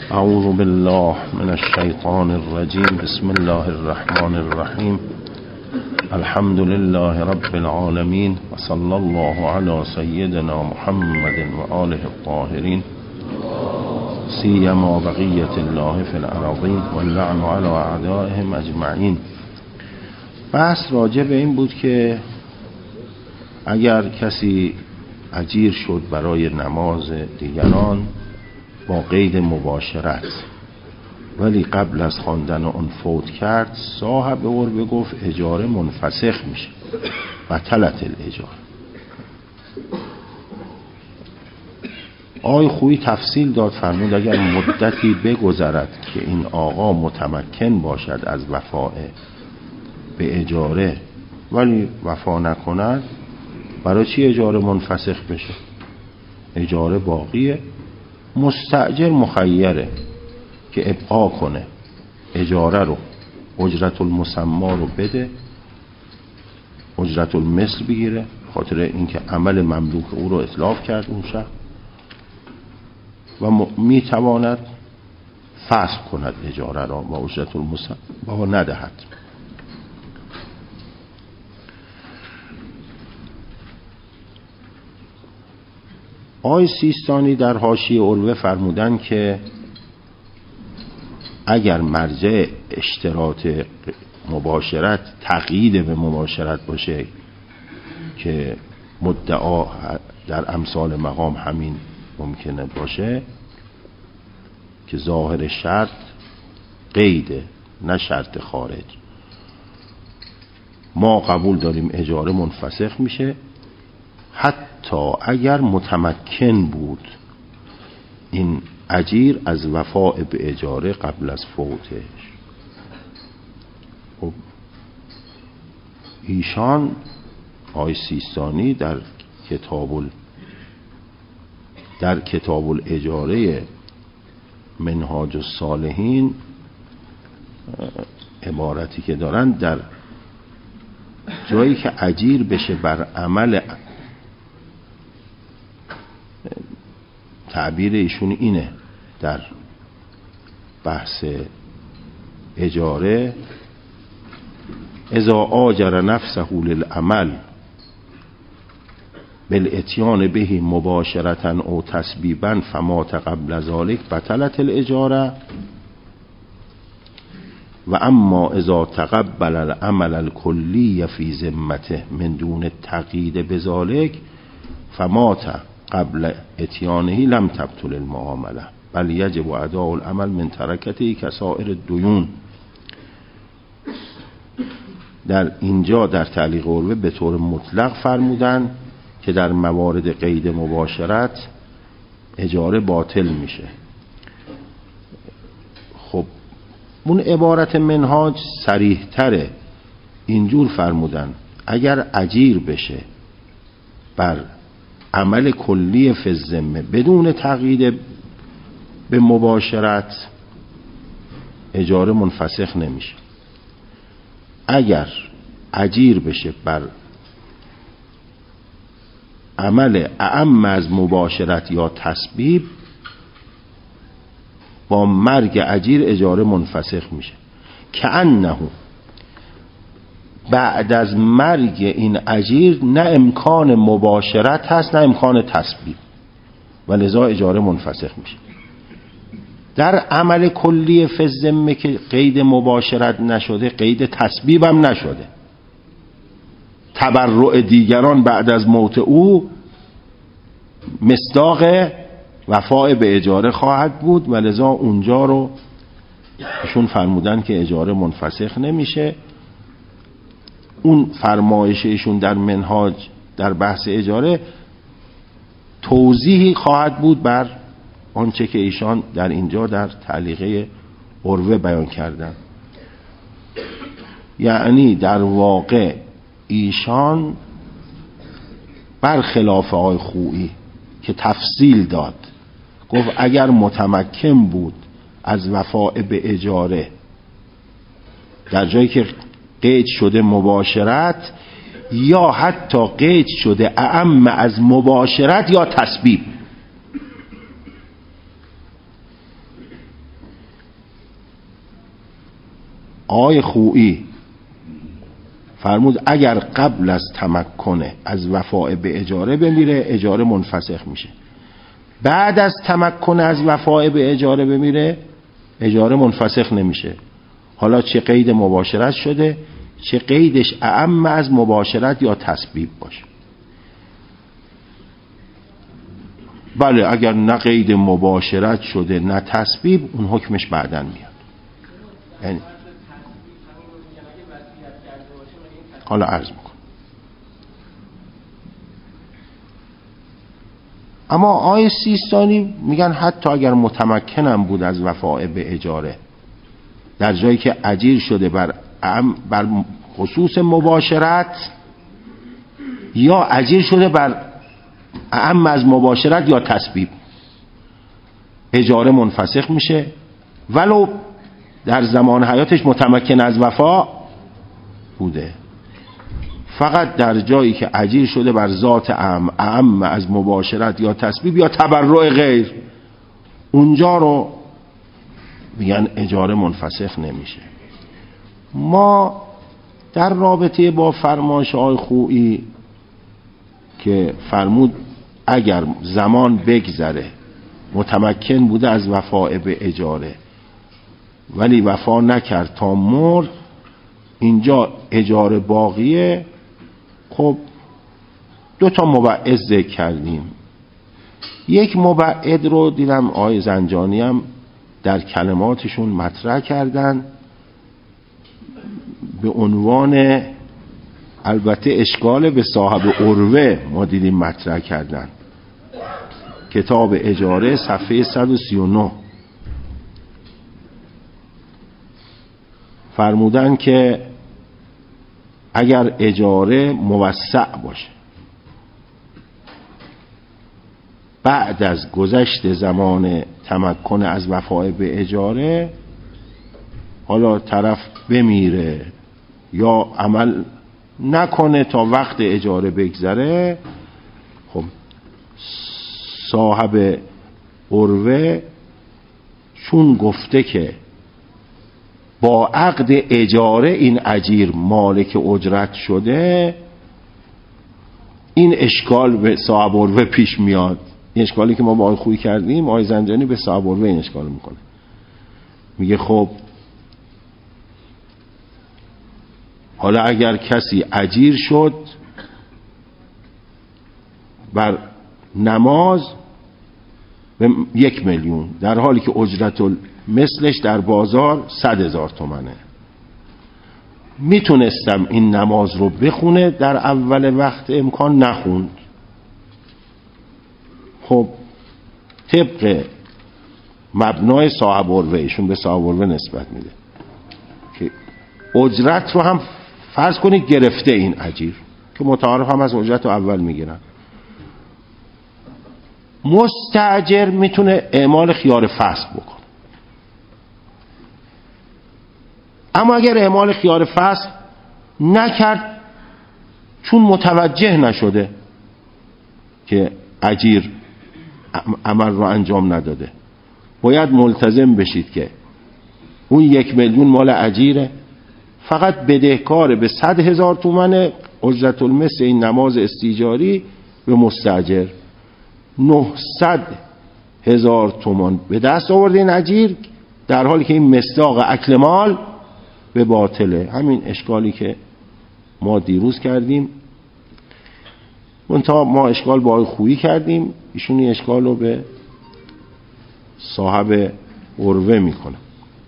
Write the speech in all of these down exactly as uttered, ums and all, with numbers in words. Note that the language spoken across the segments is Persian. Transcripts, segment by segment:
اعوذ بالله من الشیطان الرجیم. بسم الله الرحمن الرحیم. الحمد لله رب العالمین و صلی الله علی سیدنا محمد و آله الطاهرین سیما بقیة الله فی الارضین و اللعن علی اعدائهم اجمعین. بحث راجع به این بود که اگر کسی اجیر شد برای نماز دیگران با قید مباشرت ولی قبل از خواندن اون فوت کرد، صاحب عربه گفت اجاره منفسخ میشه، بطلت الاجاره. آقای خویی تفصیل داد، فرمود اگر مدتی بگذرد که این آقا متمکن باشد از وفاء به اجاره ولی وفا نکند، برای چی اجاره منفسخ بشه؟ اجاره باقیه. مستأجر مخیره که ابقا کنه اجاره رو، اجرت المسما رو بده، اجرت المثل بگیره، خاطر اینکه عمل مملوک او رو اتلاف کرد اون شخص، و میتواند فسخ کند اجاره را و اجرت المسما ندهد. آقای سیستانی در حاشیه عروه فرمودن که اگر مرجع اشتراط مباشرت تقیید به مباشرت باشه که مدعا در امثال مقام همین ممکنه باشه که ظاهر شرط قیده نه شرط خارج، ما قبول داریم اجاره منفسخ میشه حتی اگر متمکن بود این اجیر از وفاء به اجاره قبل از فوتش. خب ایشان آقای سیستانی در کتاب در کتاب الاجاره منهاج الصالحین عبارتی که دارن، در جایی که اجیر بشه بر عمل، تعبیر ایشون اینه در بحث اجاره، اذا آجر نفسه للعمل بالاتیان به مباشرتا او تسبیبا فمات قبل ذلك بطلت الاجاره و اما اذا تقبل العمل الکلی فی ذمته من دون التقیید بذلك فمات قبل اتیانه لم تبطل المعامله بل یجب اداء العمل من ترکته کسائر الدیون. در اینجا در تعلیق عروه به طور مطلق فرمودن که در موارد قید مباشرت اجاره باطل میشه. خب اون عبارت منهاج صریح تره، اینجور فرمودن اگر اجیر بشه بر عمل کلی فی الذمه بدون تقیید به مباشرت اجاره منفسخ نمیشه. اگر اجیر بشه بر عمل اعم از مباشرت یا تسبیب، با مرگ اجیر اجاره منفسخ میشه. کأنه بعد از مرگ این اجیر نه امکان مباشرت هست نه امکان تسبیب و لذا اجاره منفسخ میشه. در عمل کلی فی الذمه که قید مباشرت نشده، قید تسبیب هم نشده، تبرع دیگران بعد از موت او مصداق وفاء به اجاره خواهد بود و لذا اونجا رو ایشون فرمودن که اجاره منفسخ نمیشه. اون فرمایش ایشون در منهاج در بحث اجاره توضیحی خواهد بود بر آنچه که ایشان در اینجا در تعلیقه عروه بیان کردن. یعنی در واقع ایشان برخلاف آقای خویی که تفصیل داد، گفت اگر متمکن بود از وفاء به اجاره در جایی که قید شده مباشرت یا حتی قید شده اعم از مباشرت یا تسبیب، آقای خویی فرمود اگر قبل از تمکن از وفاء به اجاره بمیره اجاره منفسخ میشه، بعد از تمکن از وفاء به اجاره بمیره اجاره منفسخ نمیشه. حالا چه قید مباشرت شده، چه قیدش اعم از مباشرت یا تسبیب باشه. بله اگر نه قید مباشرت شده نه تسبیب، اون حکمش بعداً میاد. یعنی حالا عرض میکنم. اما آیه سیستانی میگن حتی اگر متمکنم بود از وفاء به اجاره، در جایی که اجیر شده بر بر خصوص مباشرت یا اجیر شده بر اعم از مباشرت یا تسبیب، اجاره منفسخ میشه ولو در زمان حیاتش متمکن از وفا بوده. فقط در جایی که اجیر شده بر ذات اعم اعم از مباشرت یا تسبیب یا تبرع غیر، اونجا رو میگن اجاره منفسخ نمیشه. ما در رابطه با فرمایش آقای خویی که فرمود اگر زمان بگذره متمکن بوده از وفاء به اجاره ولی وفا نکرد تا مرد، اینجا اجاره باقیه. خب دو تا مبعد ذکر کردیم. یک مبعد رو دیدم آقای زنجانی هم در کلماتشون مطرح کردن به عنوان، البته اشکال به صاحب عروه ما دیدیم مطرح کردن، کتاب اجاره صفحه صد و سی و نه فرمودن که اگر اجاره موسع باشه بعد از گذشت زمان تمکن از وفاء به اجاره، حالا طرف بمیره یا عمل نکنه تا وقت اجاره بگذره، خب صاحب عروه چون گفته که با عقد اجاره این اجیر مالک اجرت شده، این اشکال به صاحب عروه پیش میاد. این اشکالی که ما با آقای خویی کردیم، آقای زنجانی به صاحب عروه این اشکال میکنه. میگه خب حالا اگر کسی اجیر شد بر نماز به یک میلیون، در حالی که اجرت مثلش در بازار صد هزار تومنه، میتونستم این نماز رو بخونه در اول وقت امکان، نخوند. خب طبق مبنای صاحب عروه، ایشون به صاحب عروه نسبت میده که اجرت رو هم فرض کنید گرفته این اجیر که متعارف هم از اجرت اول میگیرن، مستاجر میتونه اعمال خیار فصل بکنه. اما اگر اعمال خیار فصل نکرد، چون متوجه نشده که اجیر عمل رو انجام نداده، باید ملتزم بشید که اون یک میلیون مال اجیره، فقط بدهکار به صد هزار تومن اجرت المثل این نماز استیجاری به مستاجر. نهصد هزار تومان به دست آورده این اجیر، در حالی که این مصداق اکل مال به باطله. همین اشکالی که ما دیروز کردیم، منتها ما اشکال با آقای خویی کردیم، ایشون این اشکال رو به صاحب عروه میکنه.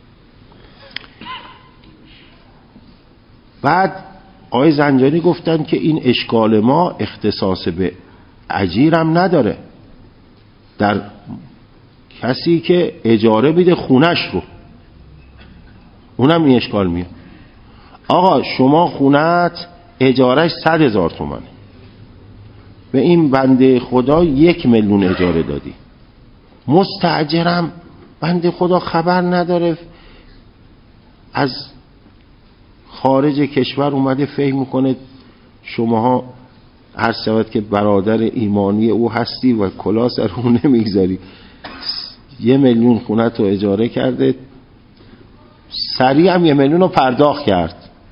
بعد آقای زنجانی گفتن که این اشکال ما اختصاص به اجیرم نداره، در کسی که اجاره بیده خونش رو، اونم این اشکال میاد. آقا شما خونت اجارهش صد هزار تومنه، به این بنده خدا یک میلیون اجاره دادی، مستاجرم بنده خدا خبر نداره، از خارج کشور اومده، فکر میکنه شماها هر شود که برادر ایمانی او هستی و کلا سر اون نمیگذاری، یه میلیون خونت رو اجاره کرده، سریع هم یه میلیون رو پرداخت کرد.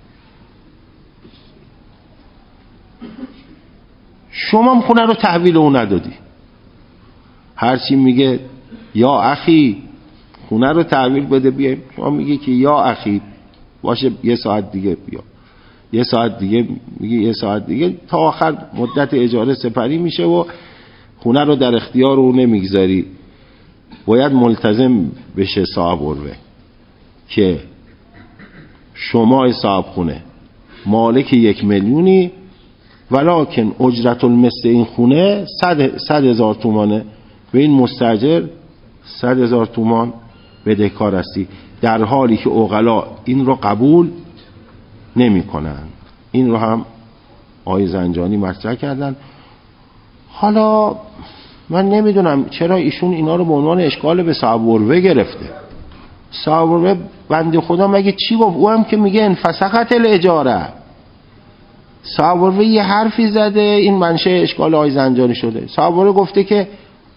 شما هم خونه رو تحویل اون ندادی. هرچی میگه یا اخی خونه رو تحویل بده بیایم، شما میگه که یا اخی باشه یه ساعت دیگه بیا، یه ساعت دیگه میگه یه ساعت دیگه، تا آخر مدت اجاره سپری میشه و خونه رو در اختیار اون نمیگذاری. باید ملتزم بشه صاحب عروه که شما صاحب خونه مالک یک میلیونی، ولکن اجرت المثل این خونه صد, صد هزار تومانه، به این مستاجر صد هزار تومان بدهکار هستی، در حالی که عقلا این رو قبول نمی کنن. این رو هم آقای زنجانی مطرح کردن. حالا من نمیدونم چرا ایشون اینا رو به عنوان اشکال به صاحب عروه گرفته. صاحب عروه بنده خدا مگه چی گفت؟ او هم که میگه انفسخت الاجاره. صاحب عروه یه حرفی زده این منشه اشکال آقای زنجانی شده. صاحب عروه گفته که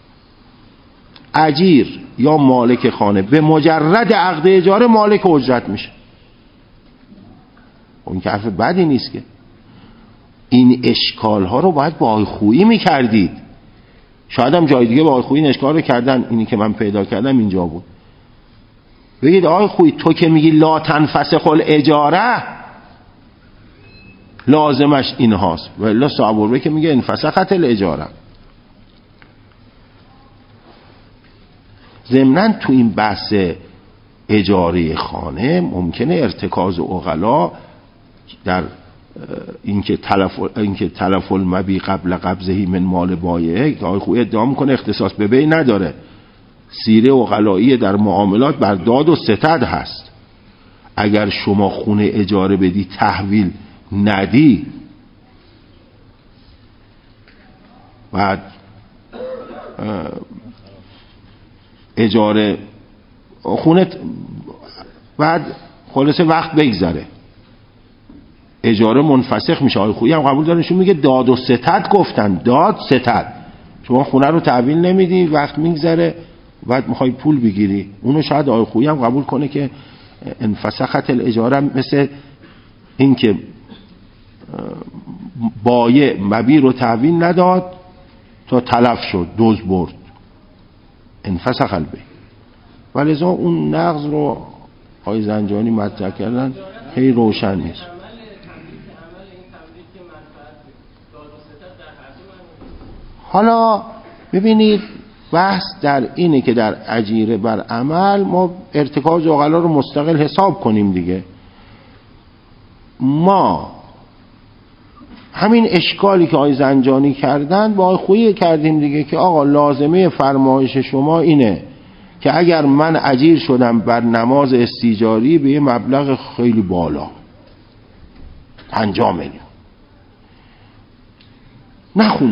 اجیر یا مالک خانه به مجرد عقد اجاره مالک اجرت میشه. اون که حرف بدی نیست که. این اشکال ها رو باید با آقای خویی میکردید. شاید هم جای دیگه با آقای خویی این اشکال رو کردن، اینی که من پیدا کردم اینجا بود. بگید آقای خویی تو که میگی لا تنفسخ الاجاره لازمش این هاست، ولی صاحب عروه که میگه انفسخت الاجاره. ضمناً تو این بحث اجاره خانه ممکنه ارتکاز عقلا در اینکه تلف اینکه تلف المبی قبل قبضه من مال بایعه، که آقای خویی ادعا میکنه اختصاص به بیع نداره، سیره عقلایی در معاملات بر داد و ستد هست. اگر شما خونه اجاره بدی تحویل ندی، بعد اجاره خونه بعد خلاصه وقت بگذره اجاره منفسخ میشه. آقای خویی هم قبول داره، نشون میگه داد و ستد گفتن، داد ستد. شما خونه رو تحویل نمیدی، وقت میگذره، بعد میخوای پول بگیری. اونو شاید آقای خویی هم قبول کنه که انفسخت الاجاره مثل این که بایع مبیع رو تحویل نداد تا تلف شد، دوز برد، انفسخ البیع. ولذا اون نقض رو آقای زنجانی مطرح کردن خیلی روشن نیست. حالا ببینید بحث در اینه که در اجیره بر عمل ما ارتکاز عقلا رو مستقل حساب کنیم دیگه. ما همین اشکالی که آقای زنجانی کردن با آقای خویی کردیم دیگه، که آقا لازمه فرمایش شما اینه که اگر من اجیر شدم بر نماز استیجاری به یه مبلغ خیلی بالا پنجاه میلیون نخوندم،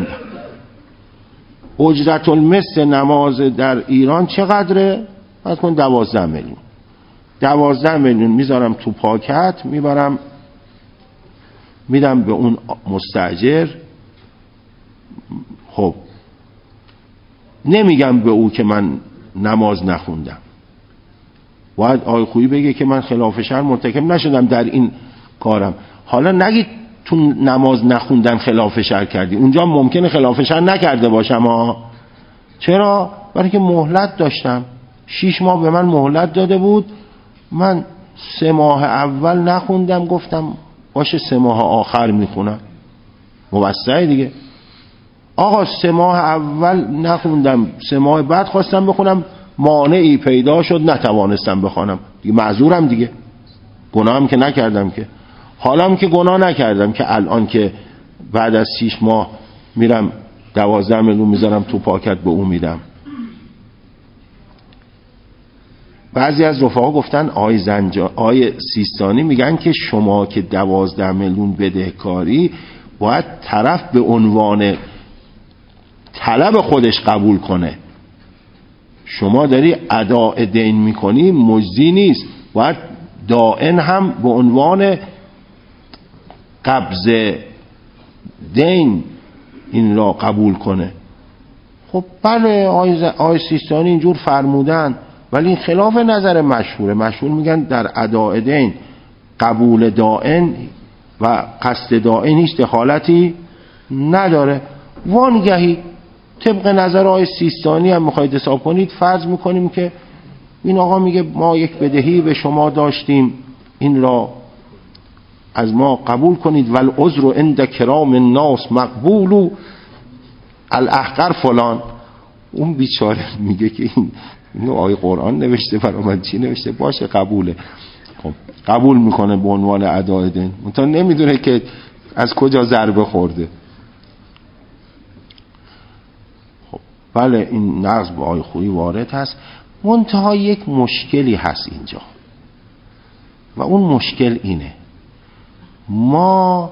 اجرت المثل نماز در ایران چقدره؟ از کن دوازده میلیون. دوازده میلیون میذارم تو پاکت، میبرم میدم به اون مستاجر. خب نمیگم به او که من نماز نخوندم، باید آقای خویی بگه که من خلاف شرع مرتکب نشدم در این کارم. حالا نگید تو نماز نخوندن خلاف شرع کردی، اونجا ممکنه خلاف شرع نکرده باشم ها. چرا؟ برای که مهلت داشتم، شیش ماه به من مهلت داده بود، من سه ماه اول نخوندم، گفتم باشه سه ماه آخر میخونم، موسعه دیگه. آقا سه ماه اول نخوندم، سه ماه بعد خواستم بخونم، مانعی پیدا شد نتوانستم بخونم دیگه، معذورم دیگه، گناه هم که نکردم که. حالا هم که گناه نکردم که الان که بعد از شیش ماه میرم دوازده میلیون میذارم تو پاکت به اون میدم. بعضی از رفقا گفتن آی زنجا آی سیستانی میگن که شما که دوازده میلیون بدهکاری باید طرف به عنوان طلب خودش قبول کنه. شما داری اداء دین میکنی، مجزی نیست، باید دائن هم به عنوان قبض دین این را قبول کنه. خب بله آی, ز... آی سیستانی اینجور فرمودن، ولی این خلاف نظر مشهوره. مشهور میگن در اداء دین قبول دائن و قصد دائن هیچ دخالتی نداره. وانگهی طبق نظر آقای سیستانی هم میخواید حساب کنید، فرض میکنیم که این آقا میگه ما یک بدهی به شما داشتیم، این را از ما قبول کنید، والعذر عند کرام الناس مقبول و الاحقر فلان. اون بیچاره میگه که این اینو آیه قرآن نوشته برای من، چی نوشته؟ باشه قبوله. خب قبول میکنه به عنوان اداء دین، منتها نمیدونه که از کجا ضربه خورده. خب بله این نقض به آیه خویی وارد هست، منتها یک مشکلی هست اینجا و اون مشکل اینه: ما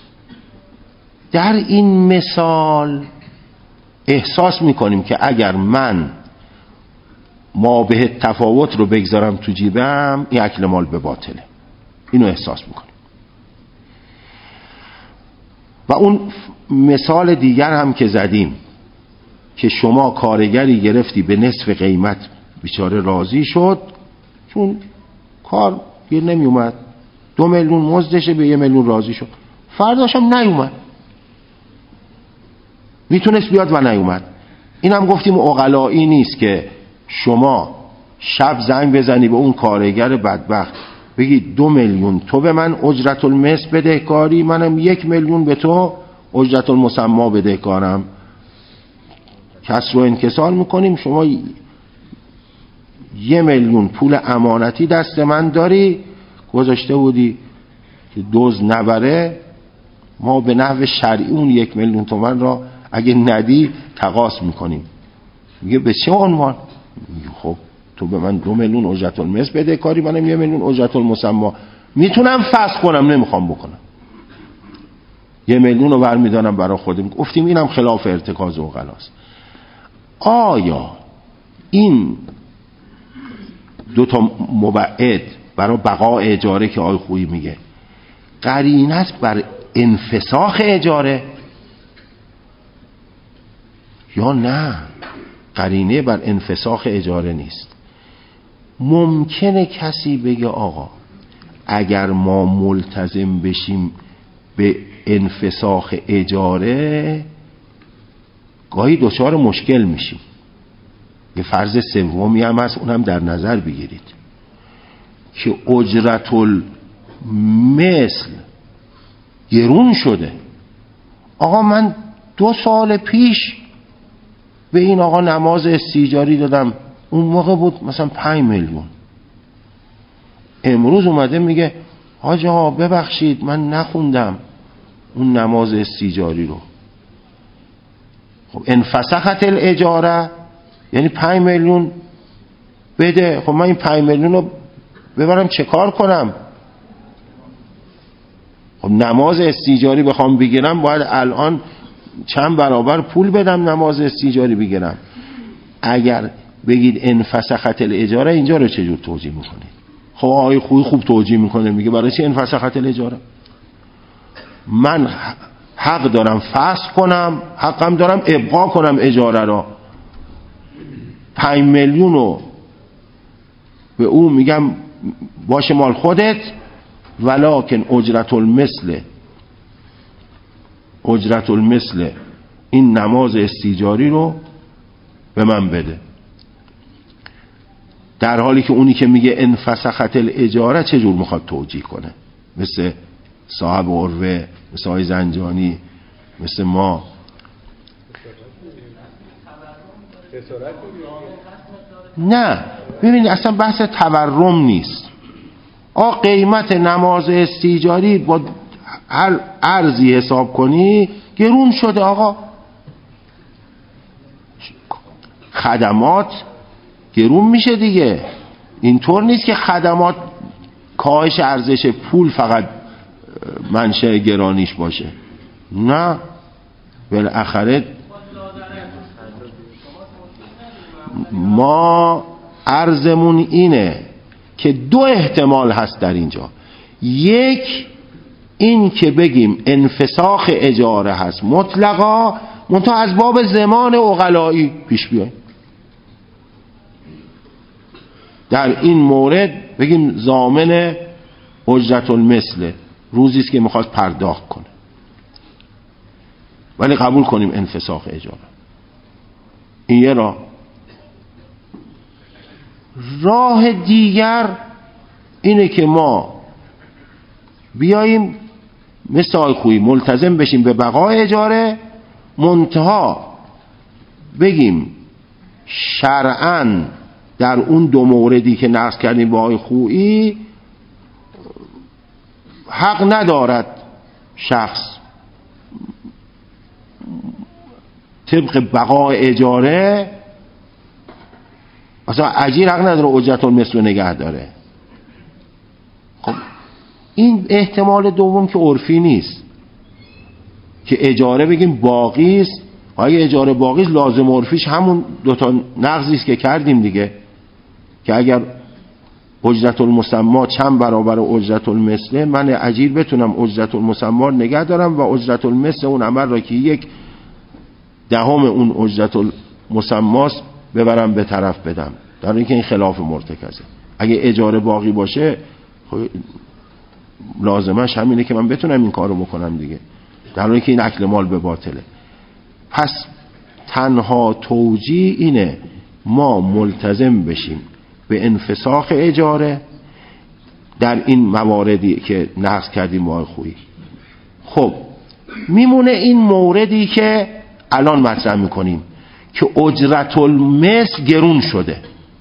در این مثال احساس میکنیم که اگر من ما به تفاوت رو بگذارم تو جیبم این اکل مال به باطله، اینو احساس میکنیم. و اون مثال دیگر هم که زدیم که شما کارگری گرفتی به نصف قیمت، بیچاره راضی شد چون کار گیر نمی اومد، دو میلیون مزدشه، به یه میلیون راضی شد، فرداش هم نیومد، میتونست بیاد و نیومد. این هم گفتیم عقلایی نیست که شما شب زنگ بزنی به اون کارگر بدبخت بگی دو میلیون تو به من اجرت المثل بدهکاری، منم یک میلیون به تو اجرت المسمى بدهکارم، کسر و انکسار میکنیم. شما یه میلیون پول امانتی دست من داری، گذاشته بودی که دوز نبره، ما به نحو شرعی اون یک میلیون تومن را اگه ندی تقاص میکنیم. میگه به چه عنوان؟ میگه خب تو به من دو میلیون اجرت المثل بده کاری، منم یه میلیون اجرت المسمى. میتونم فسخ کنم، نمیخوام بکنم، یه میلیون رو برمیدارم برای خودم. گفتیم اینم خلاف ارتکاز عقلاست. آیا این دو تا مبعد برای بقای اجاره که آی خویی میگه قرینه است بر انفساخ اجاره یا نه؟ قرینه بر انفساخ اجاره نیست. ممکنه کسی بگه آقا اگر ما ملتزم بشیم به انفساخ اجاره گاهی دچار مشکل میشیم. یه فرض سومی هم هست، اونم در نظر بگیرید که اجرت المثل گرون شده. آقا من دو سال پیش به این آقا نماز استیجاری دادم، اون موقع بود مثلا پنج میلیون، امروز اومده میگه حاج آقا ببخشید من نخوندم اون نماز استیجاری رو. خب انفسخت الاجاره یعنی پنج میلیون بده. خب من این پنج میلیون رو ببرم چه کار کنم؟ خب نماز استیجاری بخوام بگیرم باید الان چند برابر پول بدم نماز استیجاری بگیرم. اگر بگید انفسخت الاجاره اینجا رو چجور توجیه میکنید؟ خب آقای خوی خوب توجیه میکنه، میگه برای چی انفسخت الاجاره؟ من حق دارم فسخ کنم، حقم دارم ابقا کنم اجاره را. پنج میلیون رو به او میگم باشه مال خودت، ولکن اجرت المثل اجرت المثل این نماز استیجاری رو به من بده. در حالی که اونی که میگه انفسخت الاجاره چجور میخواد توجیه کنه؟ مثل صاحب عروه، مثل آقای زنجانی، مثل ما. نه ببینید اصلا بحث تورم نیست. آقا قیمت نماز استیجاری با هر ارزی حساب کنی گرون شده. آقا خدمات گرون میشه دیگه. اینطور نیست که خدمات کاهش ارزش پول فقط منشأ گرانیش باشه، نه، بالاخره ما عرضمون اینه که دو احتمال هست در اینجا. یک این که بگیم انفساخ اجاره هست مطلقا، منتها از باب زمان عقلایی پیش بیایم. در این مورد بگیم ضامن اجرت المثل، روزی است که میخواد پرداخت کنه، ولی قبول کنیم انفساخ اجاره. این یه راه. راه دیگر اینه که ما بیاییم مثل آقای خویی ملتزم بشیم به بقای اجاره، منتها بگیم شرعاً در اون دو موردی که نقض کردیم با آقای خویی حق ندارد شخص طبق بقای اجاره، مثلا اجیر حق نداره اجرت المثل رو نگه داره. خب این احتمال دوم که عرفی نیست که اجاره بگیم باقی است، اگه اجاره باقی است لازم عرفیش همون دوتا نقضی است که کردیم دیگه، که اگر اجرت المسمى چند برابر اجرت المثل، من اجیر بتونم اجرت المسمى نگه دارم و اجرت المثل اون عمل را که یک دهم اون اجرت المسمى ببرم به طرف بدم، در اینکه این خلاف مرتکزه. اگه اجاره باقی باشه خب لازمش همینه که من بتونم این کارو بکنم دیگه، در اینکه این اکل مال به باطله. پس تنها توجیه اینه ما ملتزم بشیم به انفساخ اجاره در این مواردی که نقض کردیم با خویی. خب میمونه این موردی که الان مطرح میکنیم که اجرت المثل گرون شده.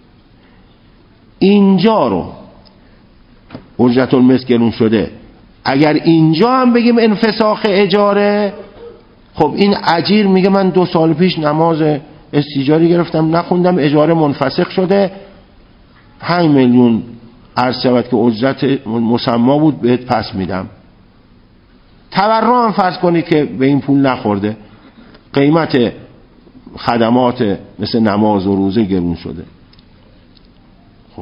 اینجا رو اجرت المثل گرون شده، اگر اینجا هم بگیم انفساخ اجاره، خب این اجیر میگه من دو سال پیش نماز استیجاری گرفتم نخوندم، اجاره منفسخ شده، پنج میلیون عرض شود که اجرت مسما بود بهت پس میدم. تبرع هم فرض کنید که به این پول نخورده، قیمت خدمات مثل نماز و روزه گرون شده. خب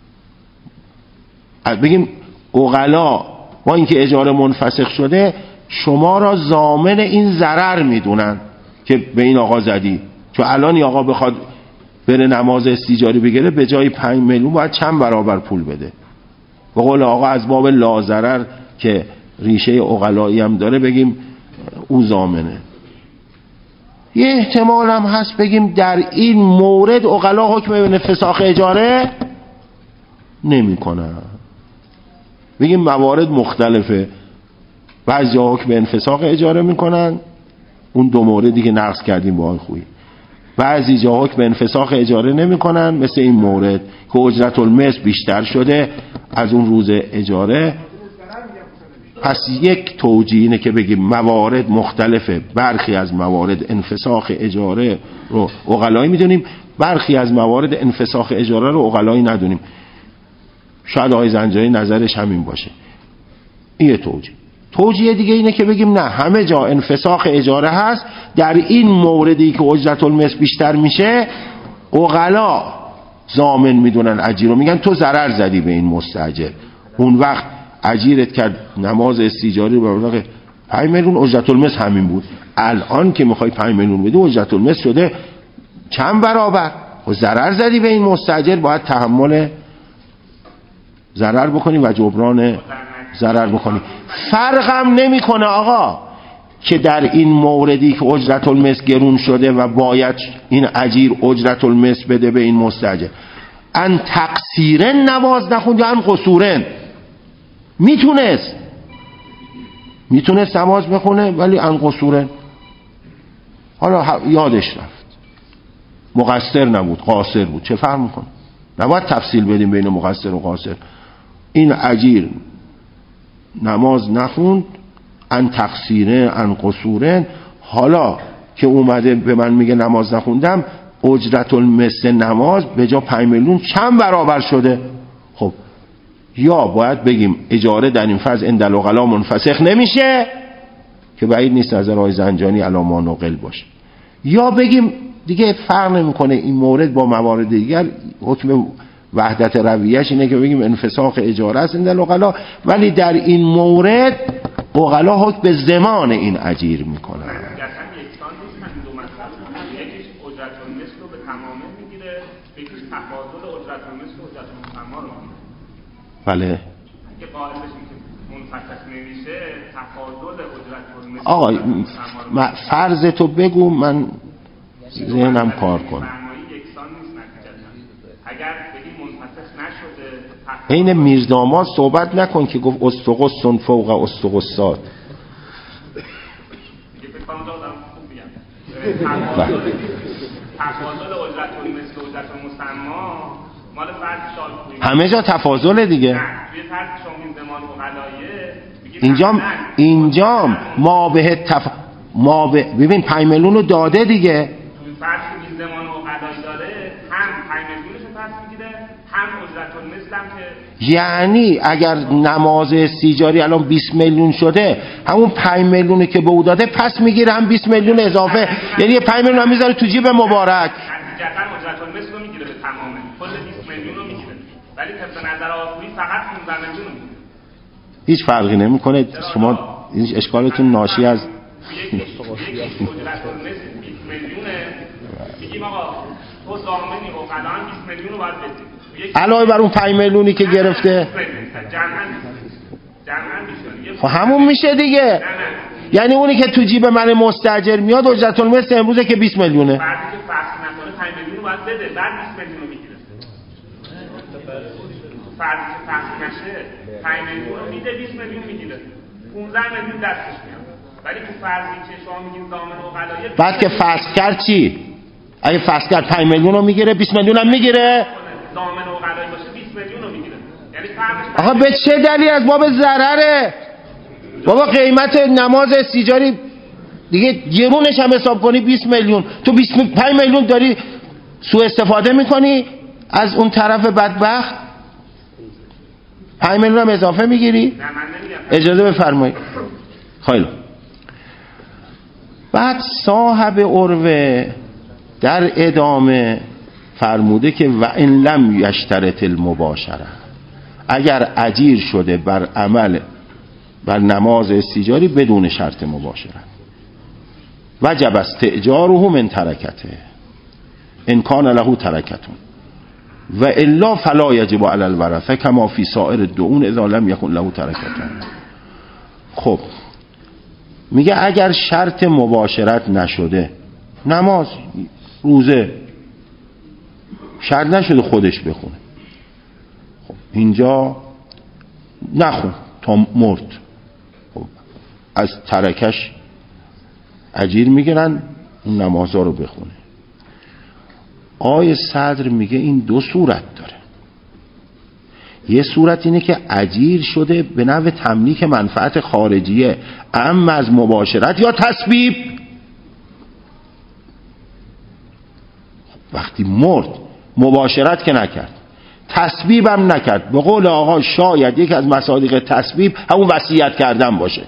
بگیم عقلا با اینکه اجاره منفسخ شده شما را ضامن این ضرر میدونن که به این آقا زدی، چون الان این آقا بخواد بره نماز استیجاری بگیره به جای پنج میلیون باید چند برابر پول بده. به قول آقا از باب لاضرر که ریشه عقلایی هم داره بگیم او ضامنه. یه احتمال هم هست بگیم در این مورد عقلا حکم به انفساخ اجاره نمی کنن، بگیم موارد مختلفه، بعضی ها حکم به انفساخ اجاره میکنن اون دو موردی که نقض کردیم با آقای خویی، بعضی جا حکم به انفساخ اجاره نمی کنن مثل این مورد که اجرت المثل بیشتر شده از اون روز اجاره. پس یک توجیه اینه که بگیم موارد مختلفه، برخی از موارد انفساخ اجاره رو عقلایی میدونیم، برخی از موارد انفساخ اجاره رو عقلایی ندونیم. شاید آقای زنجانی نظرش همین باشه. این یه توجیه. توجیه دیگه اینه که بگیم نه، همه جا انفساخ اجاره هست، در این موردی که اجرت المثل بیشتر میشه عقلا ضامن میدونن اجیر رو، میگن تو ضرر زدی به این مستاجر، اون وقت اجیرت کرد نماز استیجاری رو به مبلغ پنج میلیون، اجرت المثل همین بود، الان که میخوای پنج میلیون بدی اجرت المثل شده چند برابر، و ضرر زدی به این مستاجر، باید تحمل ضرر بکنی و جبران ضرر بکنی. فرقم نمیکنه آقا که در این موردی که اجرت المثل گرون شده و باید این اجیر اجرت المثل بده به این مستاجر، ان تقصیرن نماز نخوند یا ان قصورن، میتونست میتونست نماز بخونه ولی ان قصورن حالا یادش رفت، مقصر نبود قاصر بود، چه فرق میکنه؟ نباید تفصیل بدیم بین مقصر و قاصر. این اجیر نماز نخوند ان تقصیره ان قصورن، حالا که اومده به من میگه نماز نخوندم، اجرت المثل نماز به جا پنج میلیون چند برابر شده. خب یا باید بگیم اجاره در این فاز عند العقلا منفسخ نمیشه که بعید نیست نظر آقای زنجانی علی ما نقل باشه، یا بگیم دیگه فرق نمیکنه این مورد با موارد دیگر، حکم وحدت رویش اینه که بگیم انفساخ اجاره است عند العقلا، ولی در این مورد عقلا حکم به زمان این اجیر میکنن. یکیش اجرت المثل رو به تمامه میگیره، یکیش تفاضل اجرت المثل و اجرت بله که قائل بشیم که منفسخ نمیشه، تفاضل اجرت آقا فرض تو بگو من ذهنم کار کنه. اگر بگیم منفسخ نشده این میرداماد صحبت نکن که گفت استقصن فوق استقصات. دیگه فکر کنم دارم خوب میگم. تفاضل اجرت مثل اجرت مسما مال فرض شالکویی همه جا تفاضل دیگه. نه توی فرض شامل زمان مقلایه اینجام اینجام ما به تف... ما به ببین پنج میلیون رو داده دیگه. توی فرض که زمان مقلایی داره هم پنج میلیونش رو پس میگیره هم اجرت المثل هم که، یعنی اگر نماز استیجاری الان بیست میلیون شده همون پنج میلیونی که به او داده پس میگیره هم بیست میلیون اضافه، یعنی پنج میلیون هم میذاره تو جیب مبارک. حقیقتا اجرت المثل رو میگیره به تمامه، کل بیست میلیون رو میگیره، ولی طبق نظر آقایی فقط پانزده میلیون رو میگیره. هیچ فرقی نمیکنه. شما این اشکالتون ناشی از یک اجرت المثل بیست میلیونه، میگیم آقا تو ضامنی اوقلا بیست میلیون رو باید بدی علاوه بر اون پنج میلیونی که گرفته. خب همون میشه دیگه. یعنی اونی که تو جیب من مستاجر میاد اجرت المثل امروزه که بیست میلیونه. بعدی که فصل نکنه پنج میلیون رو باید بده، بعد بیست میلیون رو میگیره. فرضی که فصل نشه پنج میلیون رو میده، بیست میلیون میگیره، پانزده میلیون دستش میاد. ولی تو فرضی که شما میگین ضامن اوقلایه بعد که فصل کرد چی؟ اگه فصل کرد پنج میلیون رو میگیره، بیست میلیون هم میگیره. ضامن اوقلایی باشه بیست میلیون رو میگیره. یعنی فرقش آها به چه دلیل؟ از باب ضرره. بابا قیمت نماز استیجاری دیگه گرونش هم حساب کنی بیست میلیون، تو بیست و پنج میلیون داری سوء استفاده میکنی از اون طرف بدبخت، پنج میلیون هم اضافه میگیری. نه من نمیگم. اجازه بفرمایید. خیلی بعد صاحب عروه در ادامه فرموده که و این لم یشترط المباشره، اگر اجیر شده بر عمل بر نماز استیجاری بدون شرط مباشرت، وجب استئجاره من ترکته ان کان له ترکتون و الا فلا یجب علی الورثه کما فی سائر الدعون اذا لم یکن له ترکتون. خب میگه اگر شرط مباشرت نشده، نماز روزه شرط نشده خودش بخونه، خب اینجا نخون تا مرد، خب از ترکش اجیر میگیرن اون نمازها رو بخونه. آیه صدر میگه این دو صورت داره. یه صورت اینه که اجیر شده به نوع تملیک منفعت خارجیه، اما از مباشرت یا تسبیب. وقتی مرد مباشرت که نکرد، تسبیب هم نکرد، به قول آقا شاید یک از مصادیق تسبیب همون وصیت کردن باشه،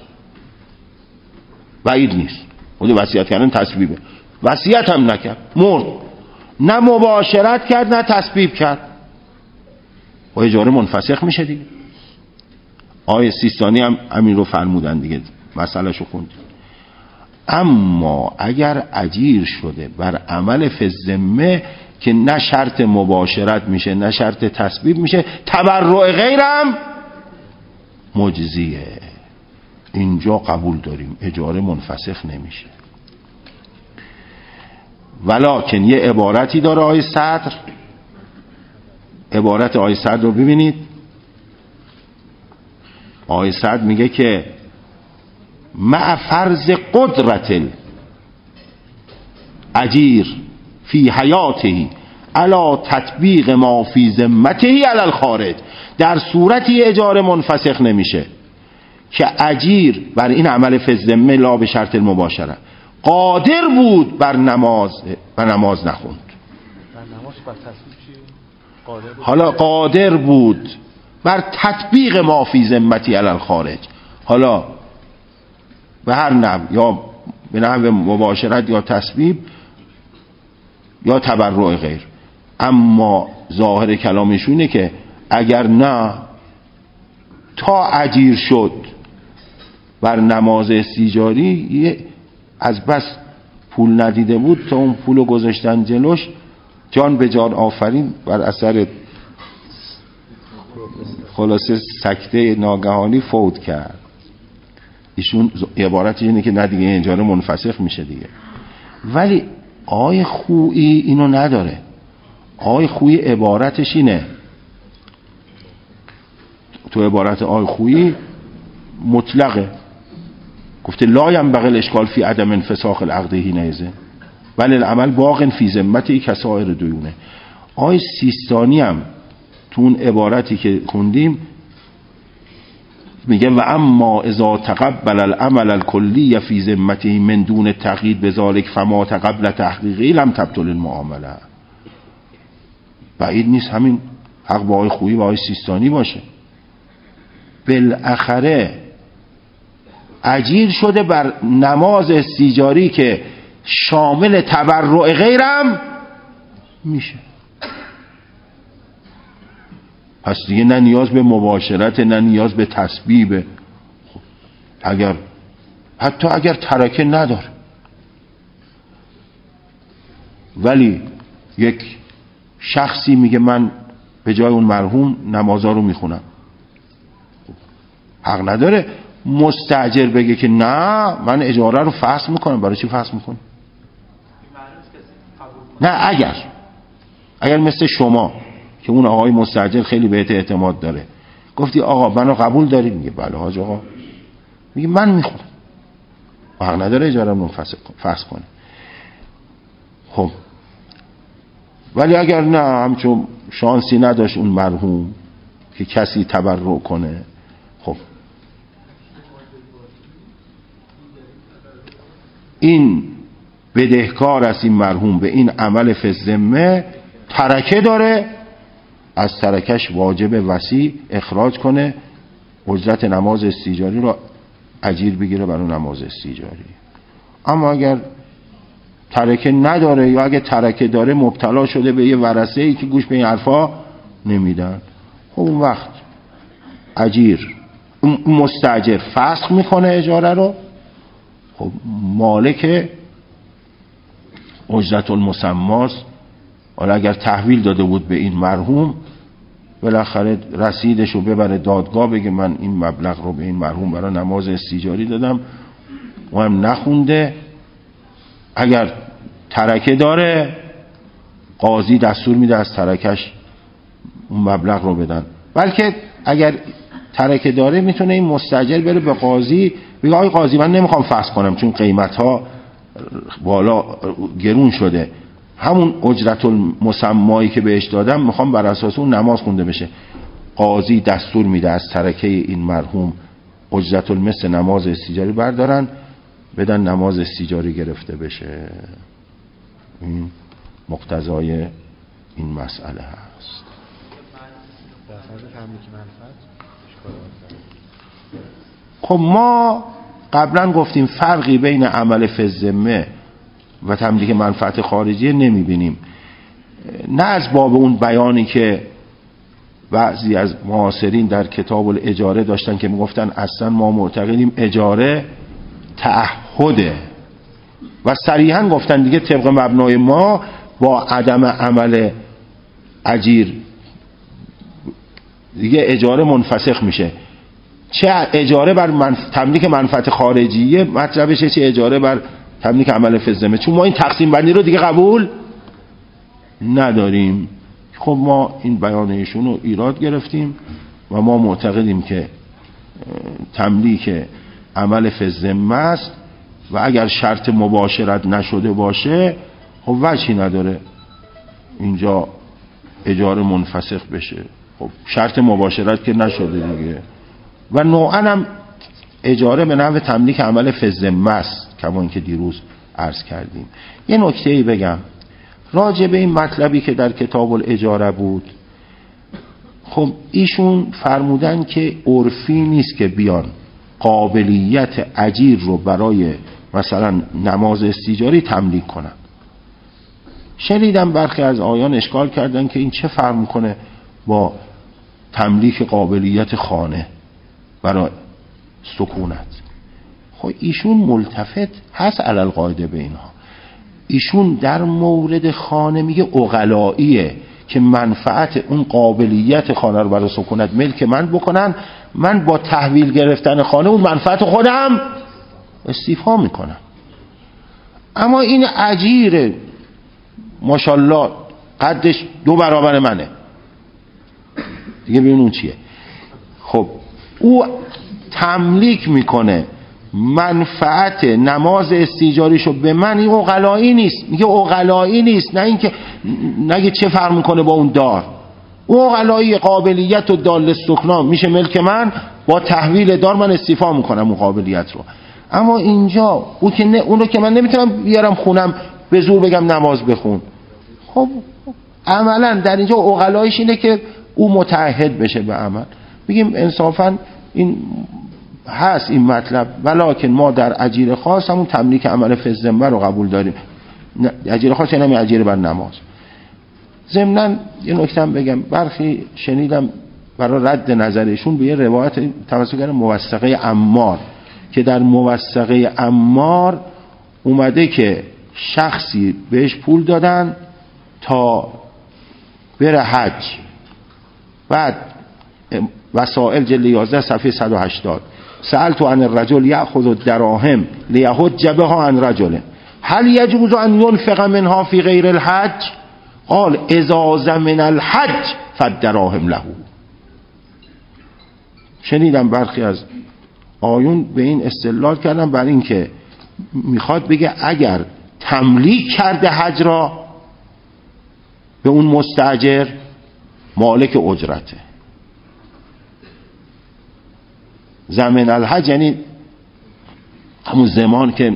بعید نیست. خود وصیت کردن تسبیبه، وصیت هم نکرد مرد، نه مباشرت کرد نه تسبیب کرد، و اجاره منفسخ میشه دیگه. آیه سیستانی هم همین رو فرمودن دیگه، مسئله شو خوندید. اما اگر اجیر شده بر عمل فی الذمه که نه شرط مباشرت میشه نه شرط تسبیب میشه، تبرع غیرم مجزیه، اینجا قبول داریم، اجاره منفسخ نمیشه. ولکن یه عبارتی داره آیه صدر، عبارت آیه صدر رو ببینید. آیه صدر میگه که مع فرض قدرت اجیر فی حیاته علی تطبیق ما فی ذمته علی الخارج، در صورتی اجاره منفسخ نمیشه که اجیر بر این عمل فی الذمه لا به شرط المباشره قادر بود بر نماز و نماز نخوند. حالا قادر بود بر تطبیق ما فی ذمتی علی الخارج، حالا به هر نحو، یا به نحو مباشرت یا تسبیب یا تبرع غیر. اما ظاهر کلامشونه که اگر نه تا اجیر شد بر نماز استیجاری از بس پول ندیده بود تا اون پولو گذاشتن جلوش، جان به جان آفرین بر اثر خلاصه سکته ناگهانی فوت کرد. ایشون عبارت اینه که نه دیگه اجاره منفسخ میشه دیگه. ولی آقای خویی اینو نداره. آقای خویی عبارتش اینه، تو عبارت آقای خویی مطلقه، گفته لا ينبغي الاشکال فی عدم انفساخ العقد حینئذ ولی العمل باق فی ذمته کسائر دیونه. آقای سیستانی هم تو اون عبارتی که خوندیم میگه و اما اذا تقبل العمل الکلی فی ذمته من دون تقیید بذالک فما قبل تحقیقی لم تبطل المعامله. بعید نیست همین حق با آقای خویی و آقای سیستانی باشه. بالاخره اجیر شده بر نماز استیجاری که شامل تبرع غیرم میشه. پس دیگه نه نیاز به مباشرت، نه نیاز به تسبیب. اگر حتی اگر ترکه نداره، ولی یک شخصی میگه من به جای اون مرحوم نمازها رو میخونم، حق نداره مستاجر بگه که نه من اجاره رو فسخ میکنم. برای چی فسخ میکنی؟ نه اگر اگر مثل شما که اون آقای مستاجر خیلی بهت اعتماد داره، گفتی آقا منو قبول داری؟ میگه بله حاج آقا. میگه من میخونم، حق نداره اجاره رو فسخ کنه. خب ولی اگر نه همچون شانسی نداشت اون مرحوم که کسی تبرع کنه، خب این بدهکار است این مرحوم به این عمل فی الذمه، ترکه داره، از ترکش واجب وصی اخراج کنه، اجرت نماز استیجاری رو اجیر بگیره برای نماز استیجاری. اما اگر ترکه نداره یا اگه ترکه داره مبتلا شده به یه ورثه ای که گوش به این حرفا نمیدن، خب اون وقت اجیر مستاجر فسخ میکنه اجاره رو. خب مالک اجرت المسماست، حالا اگر تحویل داده بود به این مرحوم، بالاخره رسیدشو ببره دادگاه بگه من این مبلغ رو به این مرحوم برای نماز استیجاری دادم و هم نخونده. اگر ترکه داره قاضی دستور میده از ترکش اون مبلغ رو بدن. بلکه اگر ترکه داره میتونه این مستاجر بره به قاضی بگه آقای قاضی من نمیخوام فسخ کنم چون قیمت ها بالا گرون شده، همون اجرت المسمایی که بهش دادم میخوام بر اساس اون نماز خونده بشه. قاضی دستور میده از ترکه این مرحوم اجرت المثل نماز استیجاری بردارن بدن نماز استیجاری گرفته بشه. این مقتضای این مسئله هست. خب ما قبلا گفتیم فرقی بین عمل فی الذمه و تملیک منفعت خارجیه نمیبینیم. نه از باب اون بیانی که بعضی از معاصرین در کتاب الاجاره داشتن که میگفتن اصلا ما معتقدیم اجاره تعهده و صریحا گفتن دیگه طبق مبنای ما با عدم عمل اجیر دیگه اجاره منفسخ میشه. چه اجاره بر منف... تملیک منفعت خارجیه مطلبشه، چه اجاره بر تملیک عمل فی الذمه، چون ما این تقسیم بندی رو دیگه قبول نداریم. خب ما این بیان ایشون رو ایراد گرفتیم و ما معتقدیم که تملیک عمل فی الذمه است و اگر شرط مباشرت نشده باشه خب وجهی نداره اینجا اجاره منفسخ بشه. خب شرط مباشرت که نشده دیگه و نوعا هم اجاره به نحو تملیک عمل فی الذمه است کما اینکه دیروز عرض کردیم. یه نکته‌ای بگم راجع به این مطلبی که در کتاب الاجاره بود. خب ایشون فرمودن که عرفی نیست که بیان قابلیت اجیر رو برای مثلا نماز استیجاری تملیک کنن. شنیدم برخی از آیان اشکال کردن که این چه فرق میکنه با تملیک قابلیت خانه برای سکونت. خب ایشون ملتفت هست علل قاعده به اینها. ایشون در مورد خانه میگه عقلائیه که منفعت اون قابلیت خانه رو برای سکونت ملک من بکنن، من با تحویل گرفتن خانه اون منفعت خودم استیفا میکنم. اما این اجیر ماشاءالله قدش دو برابر منه دیگه، ببین اون چیه. خب او تملیک میکنه منفعت نماز استیجاریشو به من، این عقلایی نیست. میگه عقلایی نیست، نه اینکه نگه چه فرق میکنه با اون دار. او عقلایی قابلیت و دال سکنا میشه ملک من، با تحویل دار من استیفا میکنم اون قابلیت رو. اما اینجا او که نه، اون رو که من نمیتونم بیارم خونم به زور بگم نماز بخون. خب عملا در اینجا عقلاییش اینه که او متعهد بشه به عمل. بگیم انصافا این هست این مطلب، ولکن ما در اجیر خاص همون تملیک عمل فی الذمه رو قبول داریم. اجیر خاص یعنی اجیر بر نماز. ضمناً یه نکته هم بگم، برخی شنیدم برای رد نظرشون به یه روایت توسط کردن موثقه عمار، که در موثقه عمار اومده که شخصی بهش پول دادن تا بره حج. بعد وسائل جلد یازده صفحه صد و هشتاد سألت عن الرجل یأخذ الدراهم لیحج بها عن رجل هل یجوز ان ينفق منها في غیر الحج؟ قال اذا زمن الحج فالدراهم له. شنیدم برخی از آیون به این استدلال کردن بر این که میخواد بگه اگر تملیک کرده حج را به اون مستاجر، مالک اجرته. زمن الحج یعنی همون زمان که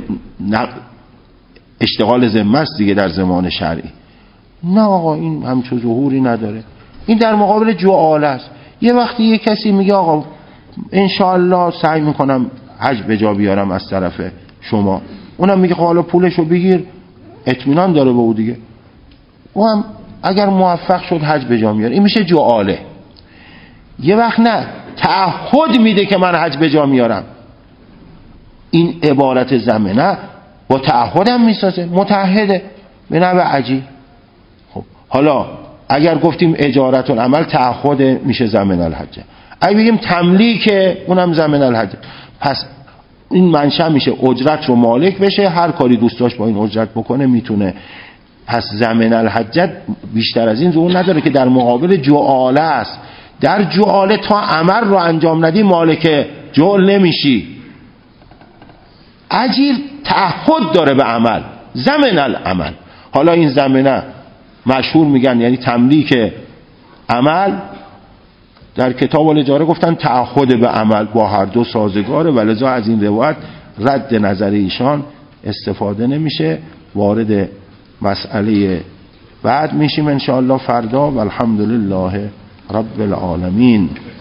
اشتغال ذمه است دیگه در زمان شرعی. نه آقا این همچون ظهوری نداره. این در مقابل جعاله است. یه وقتی یه کسی میگه آقا انشاءالله سعی میکنم حج به جا بیارم از طرف شما، اونم میگه خب حالا پولشو بگیر، اطمینان داره به او دیگه، او هم اگر موفق شد حج به جا میاره. این میشه جعاله. یه وقت نه، تعهد میده که من حج به جا میارم. این عبارت زمینه با تعهدم میسازه، متعهده به نوع عجیب. خب حالا اگر گفتیم اجارت العمل تعهد میشه زمن الحج، اگه بگیم تملیک اونم زمن الحج، پس این منشأ میشه اجرت رو مالک بشه، هر کاری دوست داشت با این اجرت بکنه میتونه. پس زمن الحج بیشتر از این ظهور نداره که در مقابل جعاله است. در جعاله تا عمل رو انجام ندی مالک جعل نمیشی. اجیر تعهد داره به عمل، زمن العمل. حالا این زمنه مشهور میگن یعنی تملیک عمل. در کتاب الاجاره گفتن تعهد به عمل، با هر دو سازگاره، ولذا از این روایت رد نظر ایشان استفاده نمیشه. وارد مسئله بعد میشیم انشاءالله فردا. والحمدلله رب العالمین.